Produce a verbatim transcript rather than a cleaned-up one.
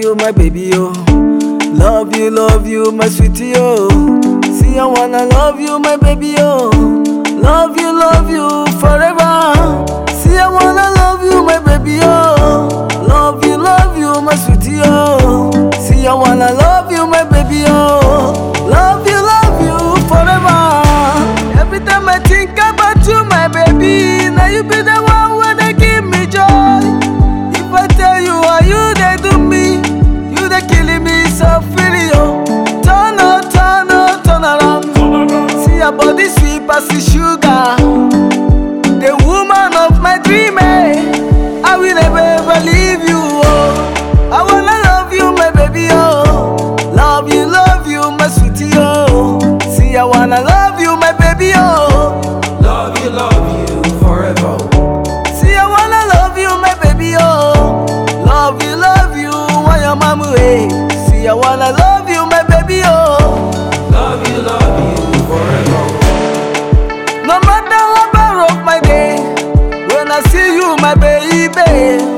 you, my baby, oh. Love you, love you, my sweetie, oh. See, I wanna love you, my baby, oh. Love you, love you forever. See, I wanna love you, my baby, oh. Love you, love you, my sweetie, oh. See, I wanna love you, my baby, oh. Love you, love you forever. Every time I think about you, my baby, now you be the one where they give me joy. If I tell you how you they do me, you they killing me softly, oh. Turn up, turn up, turn around. See your body sweet as the sugar, the woman of my dream, eh. I will never ever leave you, oh. I wanna love you, my baby, oh. Love you, love you, my sweetie, oh. See, I wanna love you, my baby, oh. Love you, love you forever. See, I wanna love you, my baby, oh. Love you, love you, why your mama, eh. See, I wanna love you, my baby, oh. Love you, love you forever. No matter what I rock my day, when I see you, my baby,